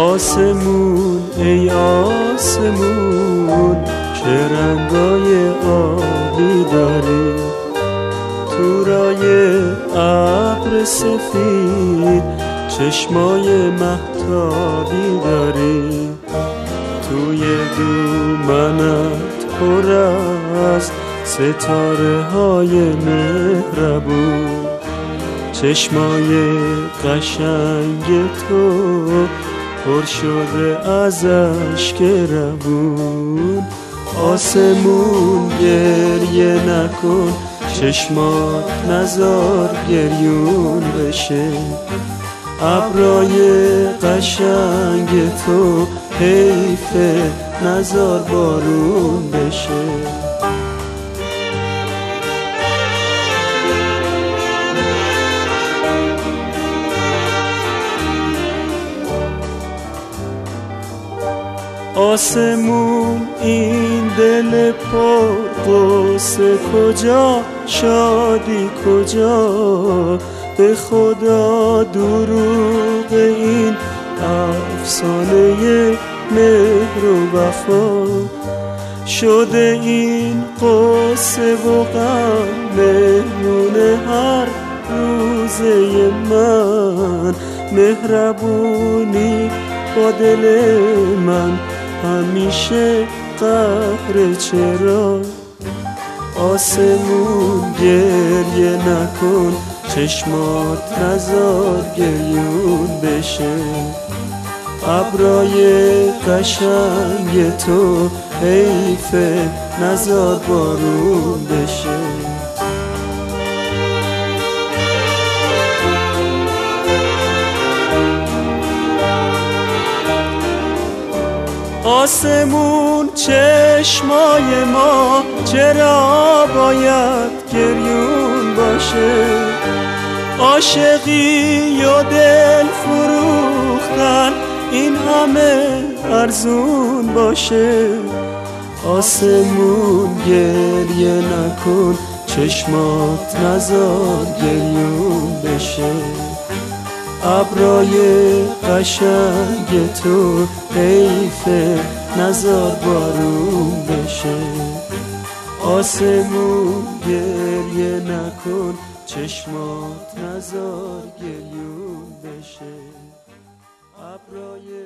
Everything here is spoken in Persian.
آسمون ای آسمون چه رنگای آبی داری، تو رای ابر سفید چشمای مهتابی داری، توی دومنت پر از ستاره های مهربون، چشمای قشنگ تو پر شده از اشک روون. آسمون گریه نکن، چشمات نزار گریون بشه، ابرای قشنگ تو حیفه نزار بارون بشه. آسمون این دل پر غصه کجا، شادی کجا، به خدا دروغ این افسانه مهر و وفا، شده این قصه و غم مهمون هر روزه من، مهربونی با دل من همیشه قهر چرا. آسمون گریه نکن، چشمات نزار گریون بشه، ابرای قشنگ تو حیفه نزار بارون بشه. آسمون چشمای ما چرا باید گریون باشه، عاشقی و دل فروختن این همه ارزون باشه. آسمون گریه نکن، چشمات نزار گریون بشه، ابرای قشنگ تو حیفه نزار بارون بشه. آسمون گریه نکن، چشمات نزار گریون بشه، ابرای